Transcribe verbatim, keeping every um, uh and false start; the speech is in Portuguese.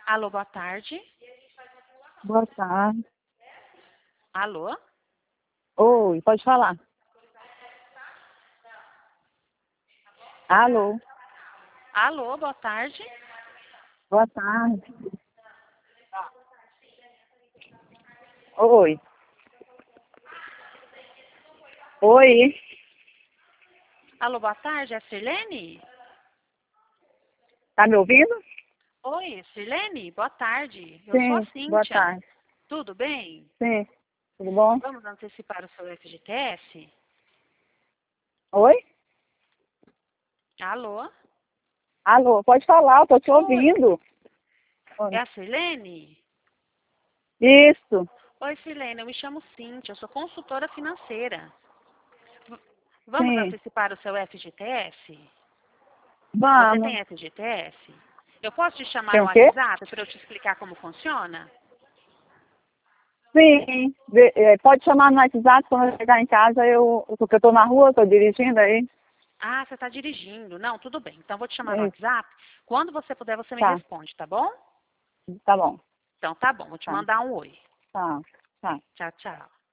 Alô, boa tarde. Boa tarde. Alô? Oi, pode falar. Alô, Alô, boa tarde. boa tarde. Oi. Oi, Alô, boa tarde, é a Sirlene? tá me ouvindo? Oi, Sirlene, boa tarde. Eu sou a Sim, boa Cíntia. tarde. Tudo bem? Sim, tudo bom? Vamos antecipar o seu F G T S? Oi? Alô? Alô, pode falar, eu tô te Oi, ouvindo. é Oi. a Sirlene? Isso, Oi, Sirlene, eu me chamo Cíntia, eu sou consultora financeira. V- Vamos sim. antecipar o seu F G T S? Você Vamos. tem F G T S? Eu posso te chamar Tem no o quê? WhatsApp para eu te explicar como funciona? Sim, de- é, pode chamar no WhatsApp quando eu chegar em casa, eu, porque eu tô na rua, tô dirigindo aí. Ah, você está dirigindo. Não, tudo bem. Então, vou te chamar no Isso, WhatsApp. Quando você puder, você me tá, responde, tá bom? tá bom. Então, tá bom. Vou te Tá, mandar um oi. tá, tá. Tchau, tchau.